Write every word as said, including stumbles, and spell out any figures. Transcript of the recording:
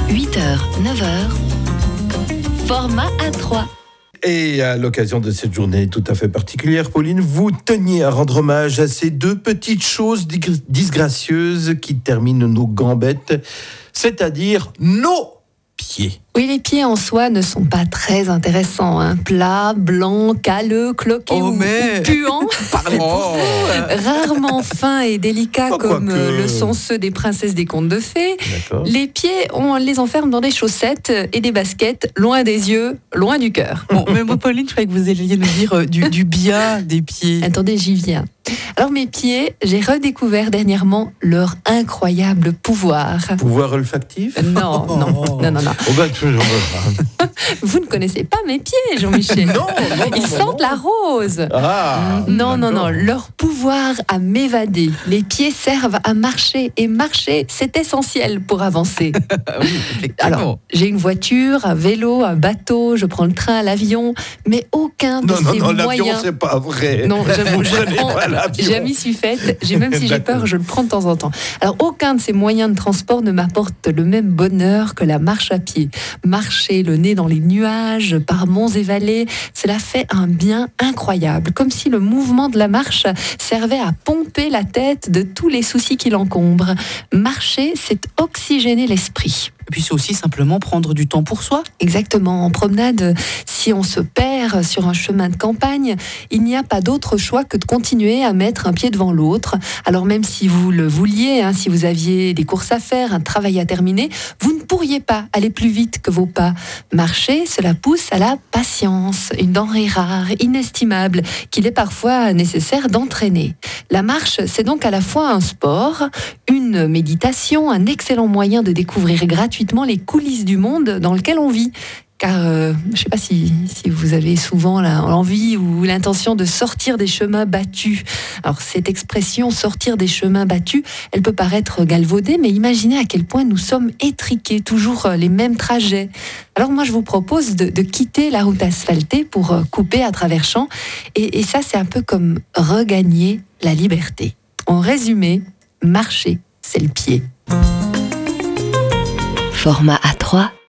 huit heures, neuf heures, format A trois. Et à l'occasion de cette journée tout à fait particulière, Pauline, vous teniez à rendre hommage à ces deux petites choses disgracieuses qui terminent nos gambettes, c'est-à-dire nos pieds. Oui, les pieds en soi ne sont pas très intéressants. Hein. Plats, blancs, calleux, cloqués oh, ou, mais... ou puants. Parlez pour vous. Rarement fins et délicats oh, comme que... le sont ceux des princesses des contes de fées. D'accord. Les pieds, on les enferme dans des chaussettes et des baskets, loin des yeux, loin du cœur. Bon, mais moi, Pauline, je croyais que vous alliez nous dire euh, du, du bien des pieds. Attendez, j'y viens. Alors mes pieds, j'ai redécouvert dernièrement leur incroyable pouvoir. Pouvoir olfactif ? Non, non, non, non, non. Oh ben, toujours... Vous ne connaissez pas mes pieds, Jean-Michel. Non, non, non, Ils non, sentent non. la rose. Ah, non, non, d'accord. non. Leur pouvoir à m'évader. Les pieds servent à marcher. Et marcher, c'est essentiel pour avancer. oui, effectivement. Alors, j'ai une voiture, un vélo, un bateau, je prends le train, l'avion, mais aucun de Non, non, ces non, l'avion, moyens... c'est pas vrai. Non, j'avoue, je prenez prends, pas l'avion. je m'y suis faite. J'ai, même si j'ai D'accord. peur, je le prends de temps en temps. Alors, aucun de ces moyens de transport ne m'apporte le même bonheur que la marche à pied. Marcher le nez dans les nuages, par monts et vallées, cela fait un bien incroyable. Comme si le mouvement de la marche servait à pomper la tête de tous les soucis qui l'encombrent. Marcher, c'est oxygéner l'esprit. Et puis c'est aussi simplement prendre du temps pour soi. Exactement. En promenade, si on se perd sur un chemin de campagne, il n'y a pas d'autre choix que de continuer à mettre un pied devant l'autre. Alors même si vous le vouliez, hein, si vous aviez des courses à faire, un travail à terminer, vous ne pourriez pas aller plus vite que vos pas. Marcher, cela pousse à la patience, une denrée rare, inestimable, qu'il est parfois nécessaire d'entraîner. La marche, c'est donc à la fois un sport, une méditation, un excellent moyen de découvrir gratuitement les coulisses du monde dans lequel on vit. Car euh, je ne sais pas si, si vous avez souvent la, l'envie ou l'intention de sortir des chemins battus. Alors cette expression « sortir des chemins battus », elle peut paraître galvaudée, mais imaginez à quel point nous sommes étriqués, toujours les mêmes trajets. Alors moi je vous propose de, de quitter la route asphaltée pour couper à travers champs. Et, et ça c'est un peu comme regagner la liberté. En résumé, marcher, c'est le pied. Format A trois.